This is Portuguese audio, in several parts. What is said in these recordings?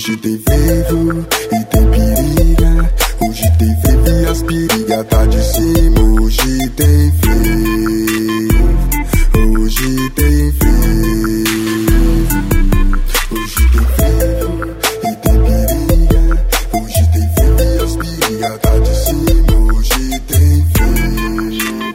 Hoje tem frevo e tem periga. Hoje tem frevo e as periga tá de cima. Hoje tem frevo. Hoje tem frevo. Hoje tem frevo e tem periga. Hoje tem frevo e as periga tá de cima. Hoje tem frevo.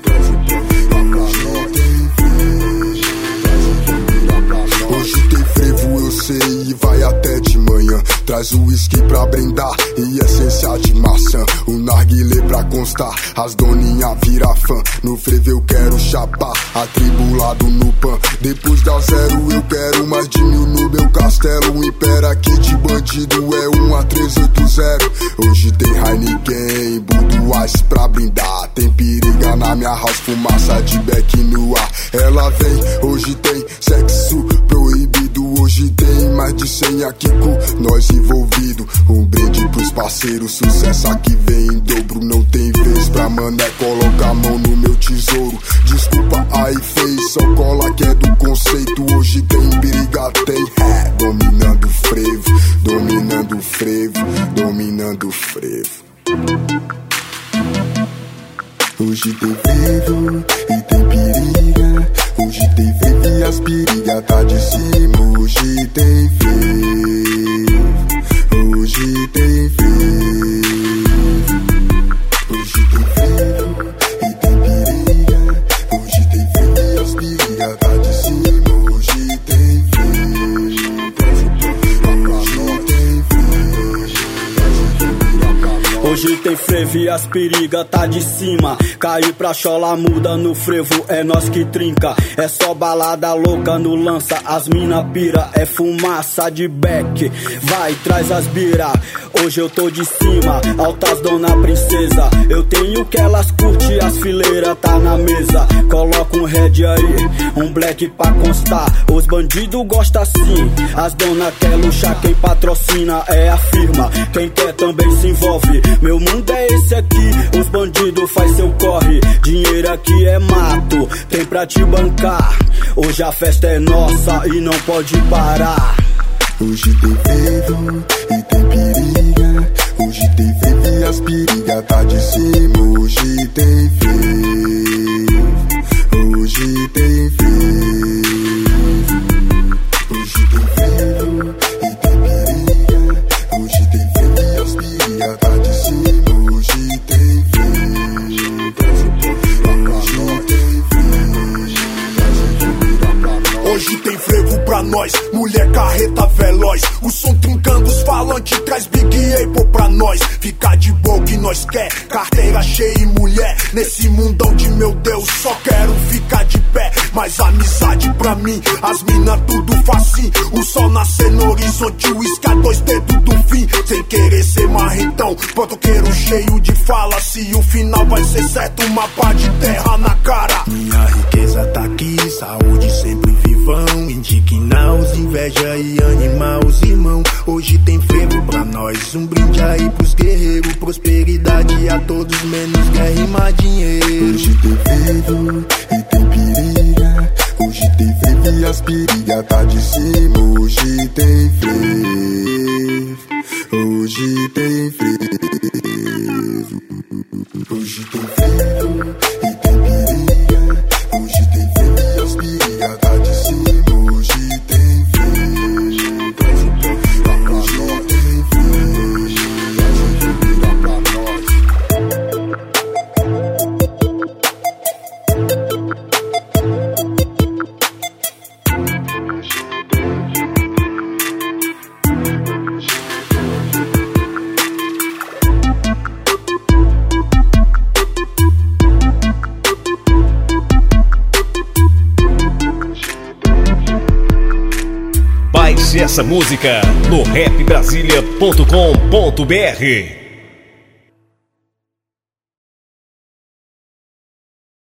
Hoje tem frevo, eu sei, e vai até de manhã. Traz o uísque pra brindar e essência de maçã. O narguilé pra constar, as doninha vira fã. No frevo eu quero chapar, atribulado no pan. Depois da zero eu quero mais de 1000 no meu castelo. Impera aqui de bandido é 1A380. Hoje tem Heineken, Budweiser pra brindar. Tem periga na minha house, fumaça de beck no ar. Ela vem, hoje tem sexo proibido. Hoje tem mais de 100 aqui com nós envolvido. Um brinde pros parceiros, sucesso aqui vem em dobro. Não tem vez pra mané, coloca a mão no meu tesouro. Desculpa aí fez, só cola que é do conceito. Hoje tem periga, tem dominando o frevo, dominando o frevo, dominando o frevo. Hoje tem frevo e tem periga. Hoje tem frevo e as periga tá de cima. Hoje tem frevo. Hoje tem frevo. Hoje tem frevo e tem periga. Hoje tem frevo e as periga tá de cima. Hoje tem frevo. Hoje tem frevo. Hoje tem frevo e as periga tá de cima. Cair pra chola muda no frevo, é nós que trinca. É só balada louca no lança, as mina pira. É fumaça de beck, vai, traz as bira. Hoje eu tô de cima, altas dona princesa. Eu tenho que elas curte, as fileiras tá na mesa. Coloca um red aí, um black pra constar. Os bandidos gostam assim, as dona quer luxar. Quem patrocina é a firma, quem quer também se envolve. Meu mundo é esse aqui, os bandidos faz seu corre. Dinheiro aqui é mato, tem pra te bancar. Hoje a festa é nossa e não pode parar. Hoje tem frevo e tem periga. Hoje tem frevo e as periga tá de cima. Hoje tem frevo. Hoje tem frevo. Hoje tem frevo e tem periga. Hoje tem frevo e as periga tá de cima. Hoje tem frevo. Hoje tem frevo. Hoje tem frevo pra nós, mulher carreta veloz. O som trincando os falantes, traz Big Apple pra nós. Ficar de boa que nós quer, carteira cheia e mulher. Nesse mundão de meu Deus, só quero ficar de pé. Mas amizade pra mim, as mina tudo facinho. O sol nascer no horizonte, o uísque a 2 dedos do fim. Sem querer ser marrentão, pantoqueiro cheio de fala. Se o final vai ser certo, uma pá de terra na cara. Minha riqueza tá aqui, saúde sempre vivão. Indignar os inveja e animar os irmãos. Hoje tem frevo pra nós, um brinde aí pros guerreiros. Prosperidade a todos, menos guerra e mais dinheiro. Hoje tem frevo e tem periga. Hoje tem frevo e as periga tá de cima. Hoje tem frevo. Hoje tem frevo. Hoje tem frevo e tem periga. Hoje tem frevo e as periga tá de cima. Hoje tem frevo. Hoje tem frevo. Baixe essa música no rapbrasilia.com.br.